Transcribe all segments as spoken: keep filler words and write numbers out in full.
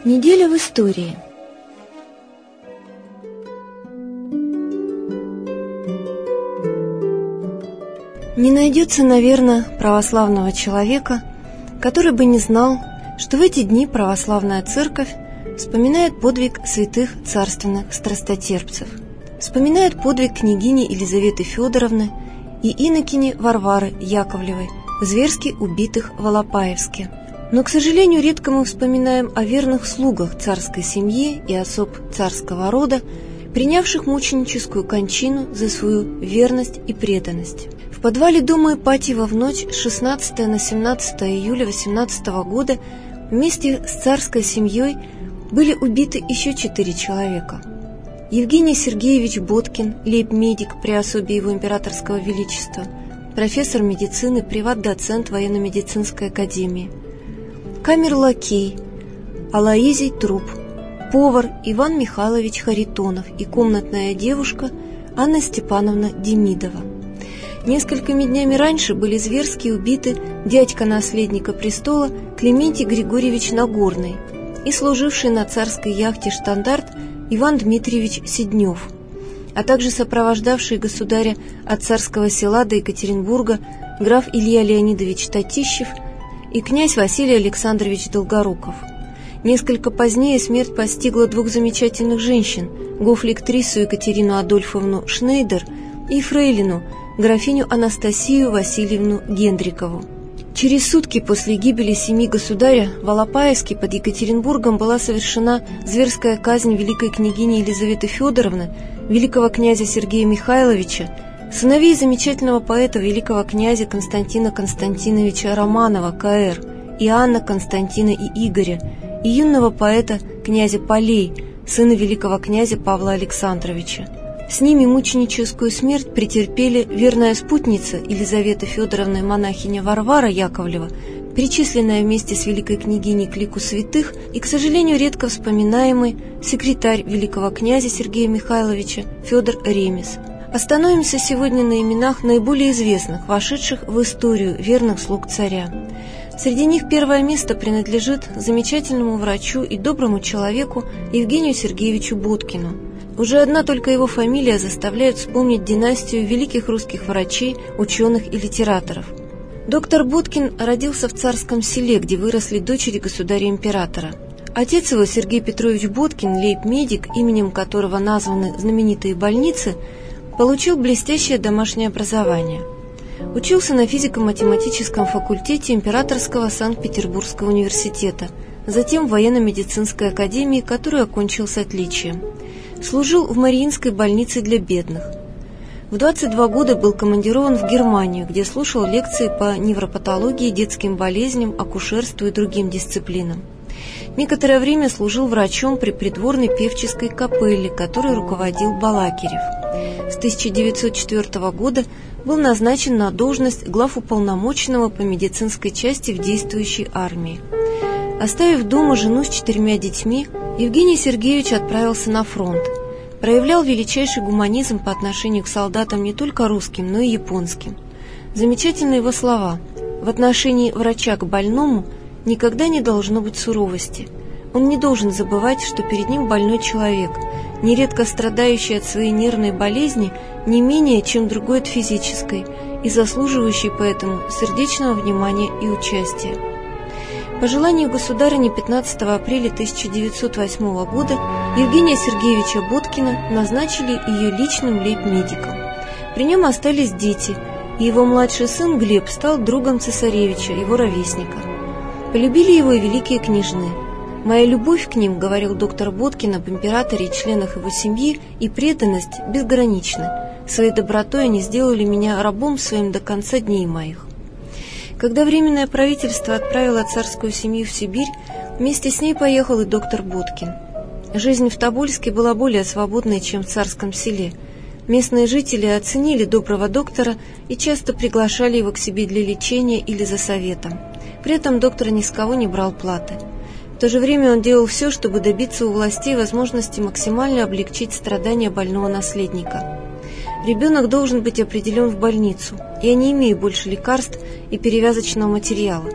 Неделя в истории. Не найдется, наверное, православного человека, который бы не знал, что в эти дни православная церковь вспоминает подвиг святых царственных страстотерпцев, вспоминает подвиг княгини Елизаветы Федоровны и инокини Варвары Яковлевой, зверски убитых в Алапаевске. Но, к сожалению, редко мы вспоминаем о верных слугах царской семьи и особ царского рода, принявших мученическую кончину за свою верность и преданность. В подвале дома Ипатьева в ночь с шестнадцатого на семнадцатое июля восемнадцатого года вместе с царской семьей были убиты еще четыре человека. Евгений Сергеевич Боткин, лейб-медик при особе его императорского величества, профессор медицины, приват-доцент военно-медицинской академии, камер-лакей Алоизий Труп, повар Иван Михайлович Харитонов и комнатная девушка Анна Степановна Демидова. Несколькими днями раньше были зверски убиты дядька наследника престола Клементий Григорьевич Нагорный и служивший на царской яхте «Штандарт» Иван Дмитриевич Сиднев, а также сопровождавший государя от царского села до Екатеринбурга граф Илья Леонидович Татищев и князь Василий Александрович Долгоруков. Несколько позднее смерть постигла двух замечательных женщин – гофликтрису Екатерину Адольфовну Шнейдер и фрейлину, графиню Анастасию Васильевну Гендрикову. Через сутки после гибели семьи государя в Алапаевске под Екатеринбургом была совершена зверская казнь великой княгини Елизаветы Федоровны, великого князя Сергея Михайловича, сыновей замечательного поэта великого князя Константина Константиновича Романова, К.Р., Иоанна, Константина и Игоря, и юного поэта князя Полей, сына великого князя Павла Александровича. С ними мученическую смерть претерпели верная спутница Елизаветы Федоровны монахиня Варвара Яковлева, причисленная вместе с великой княгиней к лику святых и, к сожалению, редко вспоминаемый секретарь великого князя Сергея Михайловича Федор Ремес. Остановимся сегодня на именах наиболее известных, вошедших в историю верных слуг царя. Среди них первое место принадлежит замечательному врачу и доброму человеку Евгению Сергеевичу Боткину. Уже одна только его фамилия заставляет вспомнить династию великих русских врачей, ученых и литераторов. Доктор Боткин родился в Царском Селе, где выросли дочери государя-императора. Отец его, Сергей Петрович Боткин, лейб-медик, именем которого названы знаменитые больницы, получил блестящее домашнее образование. Учился на физико-математическом факультете Императорского Санкт-Петербургского университета, затем в военно-медицинской академии, которую окончил с отличием. Служил в Мариинской больнице для бедных. В двадцать два года был командирован в Германию, где слушал лекции по невропатологии, детским болезням, акушерству и другим дисциплинам. Некоторое время служил врачом при придворной певческой капелле, которой руководил Балакирев. С тысяча девятьсот четвёртого года был назначен на должность главуполномоченного по медицинской части в действующей армии. Оставив дома жену с четырьмя детьми, Евгений Сергеевич отправился на фронт. Проявлял величайший гуманизм по отношению к солдатам не только русским, но и японским. Замечательны его слова: «В отношении врача к больному никогда не должно быть суровости. Он не должен забывать, что перед ним больной человек, нередко страдающий от своей нервной болезни не менее, чем другой от физической, и заслуживающий поэтому сердечного внимания и участия». По желанию государыни пятнадцатого апреля тысяча девятьсот восьмого года Евгения Сергеевича Боткина назначили ее личным лейб-медиком. При нем остались дети, и его младший сын Глеб стал другом цесаревича, его ровесника. Полюбили его и великие княжны. «Моя любовь к ним, — говорил доктор Боткин об императоре и членах его семьи, — и преданность безграничны. Своей добротой они сделали меня рабом своим до конца дней моих». Когда Временное правительство отправило царскую семью в Сибирь, вместе с ней поехал и доктор Боткин. Жизнь в Тобольске была более свободной, чем в Царском Селе. Местные жители оценили доброго доктора и часто приглашали его к себе для лечения или за советом. При этом доктор ни с кого не брал платы. В то же время он делал все, чтобы добиться у властей возможности максимально облегчить страдания больного наследника. Ребенок должен быть определен в больницу. Я не имею больше лекарств и перевязочного материала.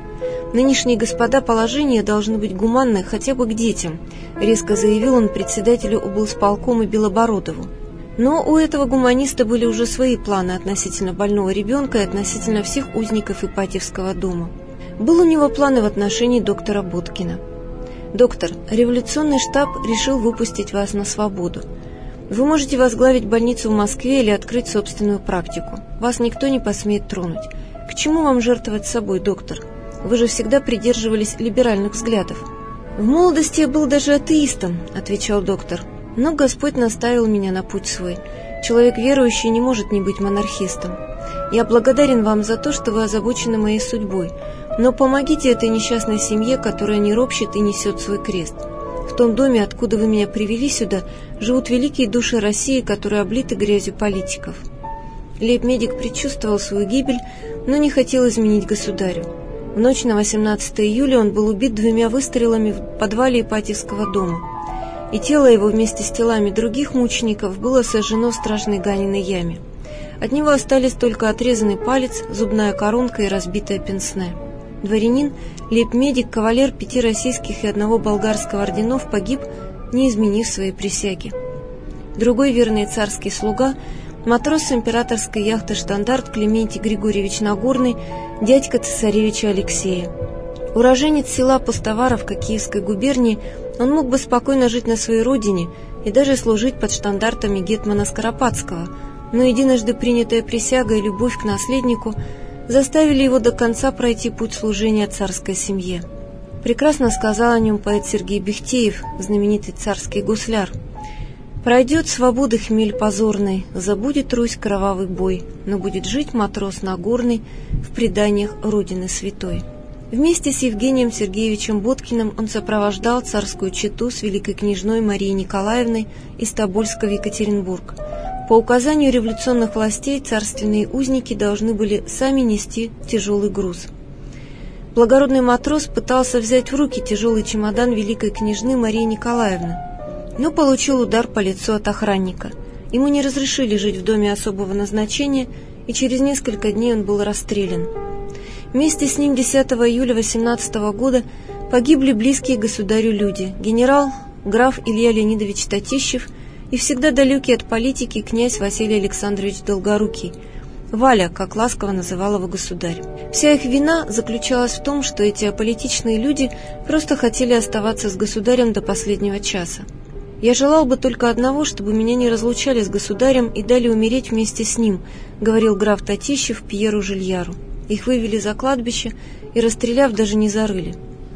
Нынешние господа положения должны быть гуманны хотя бы к детям, резко заявил он председателю облсполкома Белобородову. Но у этого гуманиста были уже свои планы относительно больного ребенка и относительно всех узников Ипатьевского дома. Был у него план и в отношении доктора Боткина. «Доктор, революционный штаб решил выпустить вас на свободу. Вы можете возглавить больницу в Москве или открыть собственную практику. Вас никто не посмеет тронуть. К чему вам жертвовать собой, доктор? Вы же всегда придерживались либеральных взглядов». «В молодости я был даже атеистом», — отвечал доктор. «Но Господь наставил меня на путь свой. Человек верующий не может не быть монархистом. Я благодарен вам за то, что вы озабочены моей судьбой, но помогите этой несчастной семье, которая не ропщет и несет свой крест. В том доме, откуда вы меня привели сюда, живут великие души России, которые облиты грязью политиков». Лейб-медик предчувствовал свою гибель, но не хотел изменить государю. В ночь на восемнадцатое июля он был убит двумя выстрелами в подвале Ипатьевского дома, и тело его вместе с телами других мучеников было сожжено в страшной Ганиной яме. От него остались только отрезанный палец, зубная коронка и разбитая пенсне. Дворянин, лейб-медик, кавалер пяти российских и одного болгарского орденов, погиб, не изменив своей присяги. Другой верный царский слуга, матрос с императорской яхты «Штандарт» Клементий Григорьевич Нагорный, дядька цесаревича Алексея. Уроженец села Пустоваровка Киевской губернии, он мог бы спокойно жить на своей родине и даже служить под штандартами гетмана Скоропадского, но единожды принятая присяга и любовь к наследнику заставили его до конца пройти путь служения царской семье. Прекрасно сказал о нем поэт Сергей Бехтеев, знаменитый царский гусляр. «Пройдет свободы хмель позорный, забудет Русь кровавый бой, но будет жить матрос Нагорный в преданиях Родины Святой». Вместе с Евгением Сергеевичем Боткиным он сопровождал царскую чету с великой княжной Марией Николаевной из Тобольска в Екатеринбург. По указанию революционных властей царственные узники должны были сами нести тяжелый груз. Благородный матрос пытался взять в руки тяжелый чемодан великой княжны Марии Николаевны, но получил удар по лицу от охранника. Ему не разрешили жить в доме особого назначения, и через несколько дней он был расстрелян. Вместе с ним десятого июля восемнадцатого года погибли близкие государю люди: генерал, граф Илья Леонидович Татищев и всегда далекий от политики князь Василий Александрович Долгорукий, Валя, как ласково называл его государь. Вся их вина заключалась в том, что эти аполитичные люди просто хотели оставаться с государем до последнего часа. «Я желал бы только одного, чтобы меня не разлучали с государем и дали умереть вместе с ним», — говорил граф Татищев Пьеру Жильяру. Их вывели за кладбище и, расстреляв, даже не зарыли.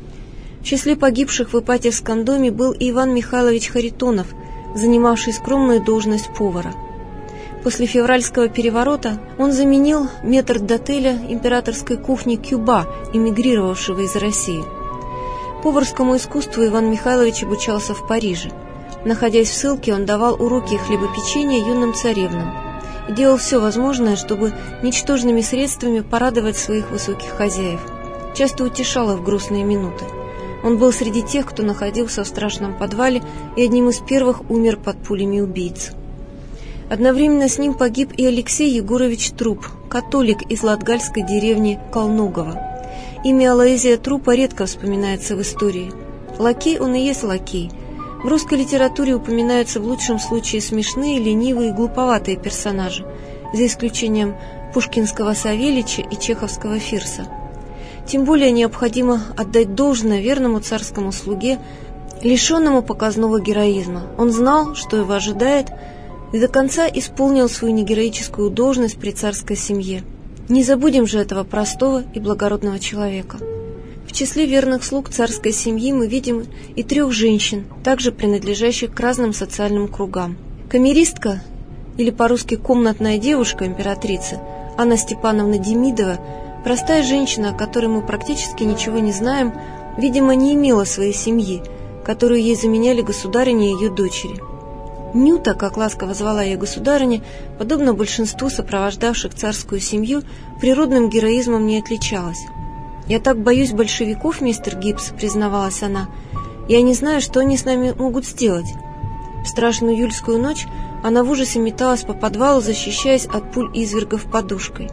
В числе погибших в Ипатьевском доме был и Иван Михайлович Харитонов, занимавший скромную должность повара. После февральского переворота он заменил метрдотеля императорской кухни Кюба, эмигрировавшего из России. Поварскому искусству Иван Михайлович обучался в Париже. Находясь в ссылке, он давал уроки хлебопечения юным царевнам и делал все возможное, чтобы ничтожными средствами порадовать своих высоких хозяев. Часто утешал их в грустные минуты. Он был среди тех, кто находился в страшном подвале и одним из первых умер под пулями убийц. Одновременно с ним погиб и Алексей Егорович Труп, католик из латгальской деревни Колнугово. Имя Алоизия Трупа редко вспоминается в истории. Лакей он и есть лакей. В русской литературе упоминаются в лучшем случае смешные, ленивые и глуповатые персонажи, за исключением пушкинского Савельича и чеховского Фирса. Тем более необходимо отдать должное верному царскому слуге, лишенному показного героизма. Он знал, что его ожидает, и до конца исполнил свою негероическую должность при царской семье. Не забудем же этого простого и благородного человека. В числе верных слуг царской семьи мы видим и трех женщин, также принадлежащих к разным социальным кругам. Камеристка, или по-русски комнатная девушка императрицы, Анна Степановна Демидова, простая женщина, о которой мы практически ничего не знаем, видимо, не имела своей семьи, которую ей заменяли государыня и ее дочери. Нюта, как ласково звала ее государыня, подобно большинству сопровождавших царскую семью, природным героизмом не отличалась. «Я так боюсь большевиков, мистер Гибс», — признавалась она. «Я не знаю, что они с нами могут сделать». В страшную июльскую ночь она в ужасе металась по подвалу, защищаясь от пуль извергов подушкой.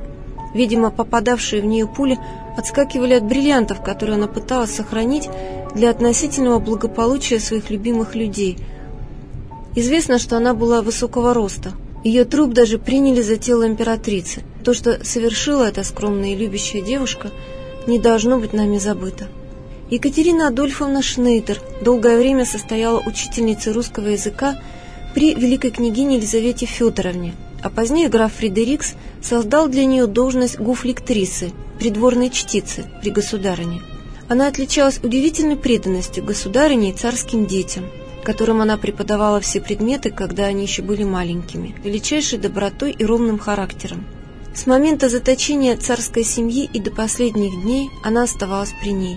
Видимо, попадавшие в нее пули отскакивали от бриллиантов, которые она пыталась сохранить для относительного благополучия своих любимых людей. Известно, что она была высокого роста. Ее труп даже приняли за тело императрицы. То, что совершила эта скромная и любящая девушка, не должно быть нами забыто. Екатерина Адольфовна Шнейдер долгое время состояла учительницей русского языка при великой княгине Елизавете Федоровне, а позднее граф Фредерикс создал для нее должность гуфлектрисы, придворной чтицы при государине. Она отличалась удивительной преданностью государине и царским детям, которым она преподавала все предметы, когда они еще были маленькими, величайшей добротой и ровным характером. С момента заточения царской семьи и до последних дней она оставалась при ней.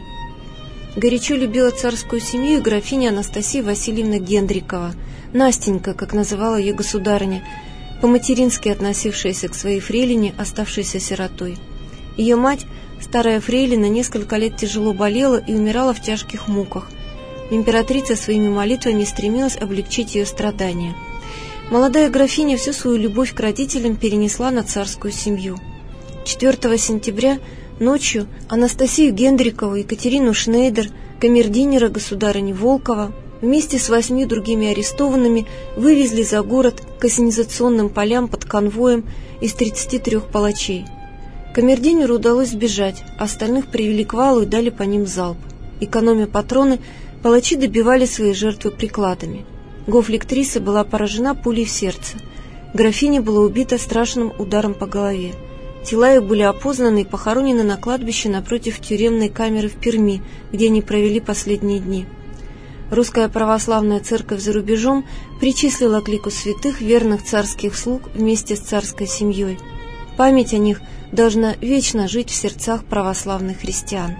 Горячо любила царскую семью и графиня Анастасия Васильевна Гендрикова, Настенька, как называла ее государыня, по-матерински относившаяся к своей фрейлине, оставшейся сиротой. Ее мать, старая фрейлина, несколько лет тяжело болела и умирала в тяжких муках. Императрица своими молитвами стремилась облегчить ее страдания. Молодая графиня всю свою любовь к родителям перенесла на царскую семью. четвёртого сентября ночью Анастасию Гендрикову, Екатерину Шнейдер, камердинера государыни Волкова вместе с восьми другими арестованными вывезли за город к ассенизационным полям под конвоем из тридцати трёх палачей. Камердинеру удалось сбежать, а остальных привели к валу и дали по ним залп. Экономя патроны, палачи добивали свои жертвы прикладами. Гофлектриса была поражена пулей в сердце. Графиня была убита страшным ударом по голове. Тела их были опознаны и похоронены на кладбище напротив тюремной камеры в Перми, где они провели последние дни. Русская православная церковь за рубежом причислила к лику святых верных царских слуг вместе с царской семьей. Память о них должна вечно жить в сердцах православных христиан.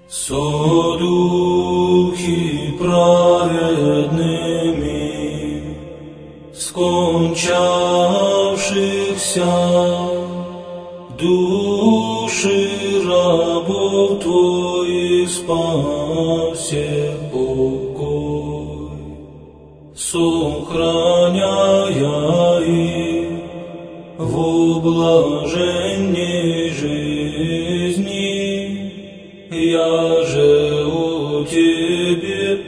со духи праведными, скончавшихся, души рабов Твоих спасе покой, сохраняя их в блаженней жизни. Я же у Тебе,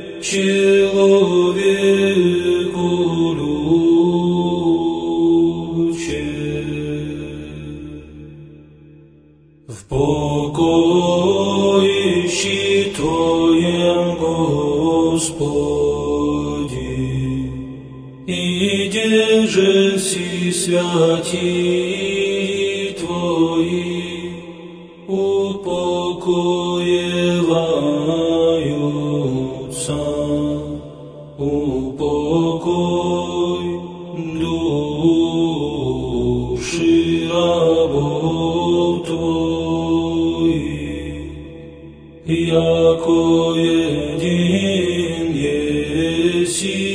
человеку в покоище Твоем, Господи, иде же си святи Твои упокоиваются, упокой души рабов Твоих, яко един еси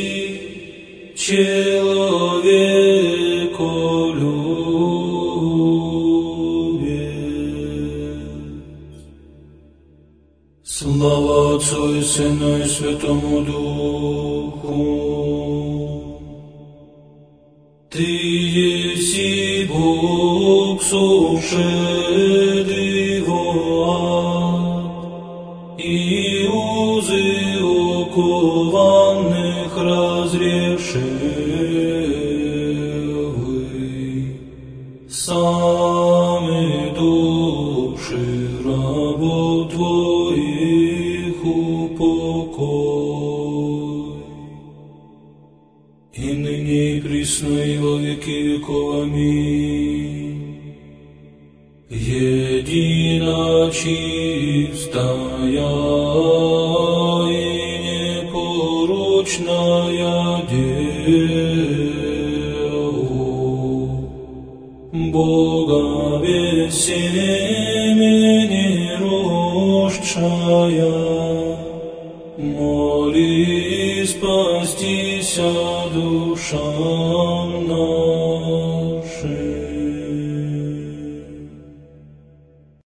человеколюбец. Слава Отцу и Сыну и Святому Духу. Ты еси Бог, сошедший в ад, и узы окованных разрешил вы. Сами души рабов Твоих упокой. И ныне и присно и во веки веков. Аминь. Едина чистая и непорочная Деву, Бога без семени рождшая, моли спастися душам нашим.